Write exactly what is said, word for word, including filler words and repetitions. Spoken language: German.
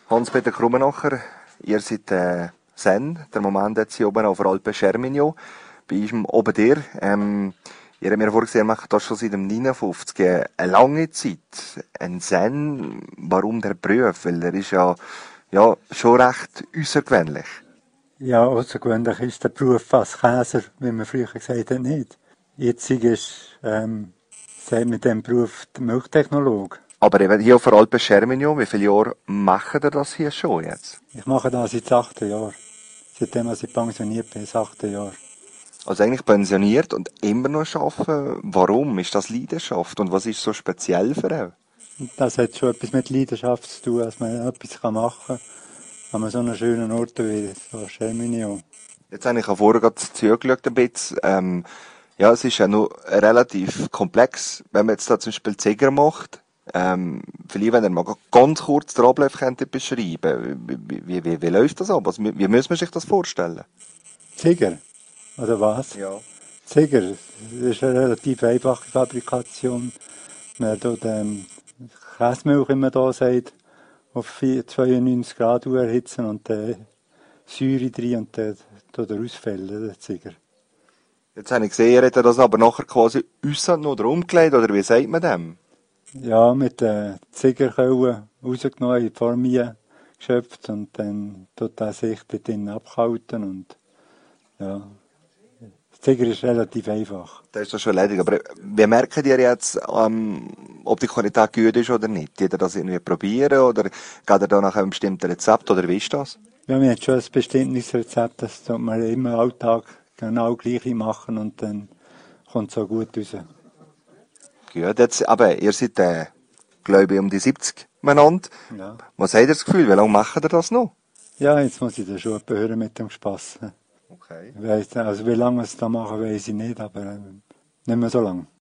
Hans-Peter Krummenacher, ihr seid äh, Zen, der Moment jetzt hier oben auf der Alpe Cerminio, bei uns oben dir. Ähm, ihr habt mir vorgesehen, ihr macht das schon seit dem neunundfünfzig, äh, eine lange Zeit. Ein Zen, warum der Beruf? Weil der ist ja, ja schon recht außergewöhnlich. Ja, außergewöhnlich ist der Beruf als Käser, wie man früher gesagt hat, nicht. Jetzt ist, ähm, sagt man dem Beruf der Milchtechnologe. Aber eben hier auf der Alpe Cerminio, wie viele Jahre macht ihr das hier schon jetzt? Ich mache das seit achten Jahren. Seitdem als ich pensioniert bin, seit achten Jahren. Also eigentlich pensioniert und immer noch arbeiten. Warum? Ist das Leidenschaft? Und was ist so speziell für euch? Und das hat schon etwas mit Leidenschaft zu tun, dass man etwas machen kann an so einem schönen Ort wie so Cerminio. Jetzt habe ich vorher gerade zugeschaut ein bisschen. Ähm, ja, es ist ja noch relativ komplex, wenn man jetzt da zum Beispiel Zieger macht. Ähm, vielleicht, wenn ihr mal ganz kurz den Ablauf könntet beschreiben, wie, wie, wie, wie läuft das ab? Also, wie wie muss man sich das vorstellen? Ziger, oder was? Ja. Ziger, das ist eine relativ einfache Fabrikation. Man tut ähm, Käsemilch, wie man da sagt, auf zweiundneunzig Grad erhitzen und äh, Säure drin und dann tut er ausfällen, der Ziger. Jetzt habe ich gesehen, ihr hättet das aber nachher quasi äußernd noch umgelegt, oder wie sagt man dem? Ja, mit den Zigerkellen rausgenommen, in die Form geschöpft und dann tut er sich dort drinnen abkalten und ja. Das Ziger ist relativ einfach. Das ist das schon erledigt. Aber wie merkt ihr jetzt, ähm, ob die Qualität gut ist oder nicht? Geht ihr das irgendwie probieren oder geht ihr da nach einem bestimmten Rezept oder wie ist das? Ja, wir haben schon ein bestimmtes Rezept, das tut man immer im Alltag genau gleich machen und dann kommt es so gut raus. Gut, jetzt, aber ihr seid, äh, glaube ich, um die siebzig miteinander. Ja. Was habt ihr das Gefühl? Wie lange macht ihr das noch? Ja, jetzt muss ich da schon hören mit dem Spass. Okay. Ich weiss, also wie lange wir es da machen, weiß ich nicht, aber äh, nicht mehr so lange.